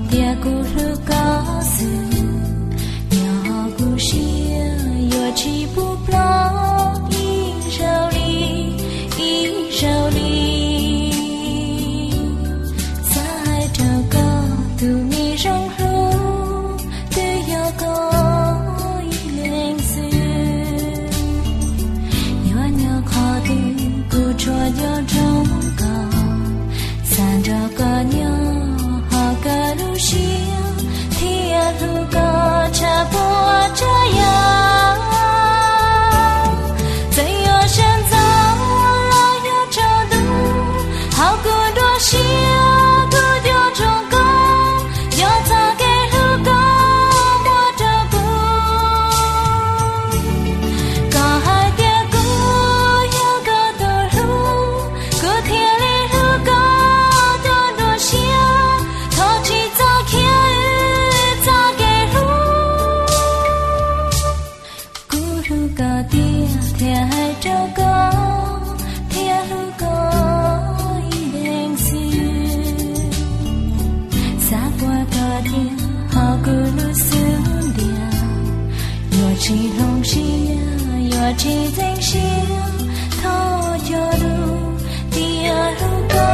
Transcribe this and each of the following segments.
tia guru kasu nhỏ gu xia yo chi bu pla i rao li sai trao ca tu mi rong ru tu yo có i leng su yo nhỏ khó tu gu chua yo trong ca san trao ca nhỏ Galusia, Tia Luga, Chaboa, Jaya.在我身上，老有朝度，好过多些，多掉中高，要咋给路高，我这不。刚海的歌，有个多路，个天里路高，多多些。Tia hai trao có tia lu có i đen xì xa qua cả tia họ cứ lu sướng địa yo chi long xia yo chi danh xia thọ cho lu tia lu có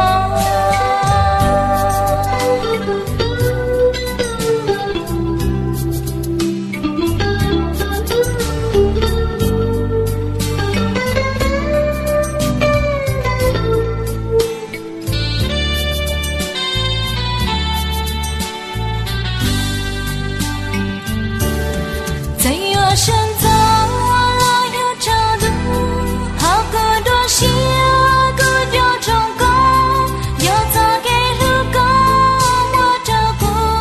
身在老有朝度，好个多些，个叫中高，要咋给路高，我照顾。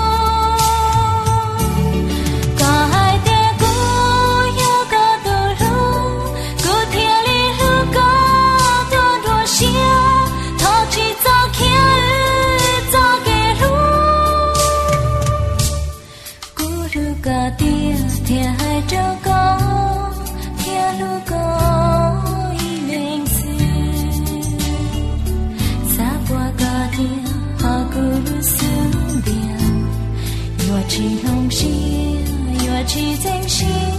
刚海的歌有个多路，个天里路高，多多些，淘气早看早给路，咕噜个爹爹还照顾。chi long xia yo chi danh xia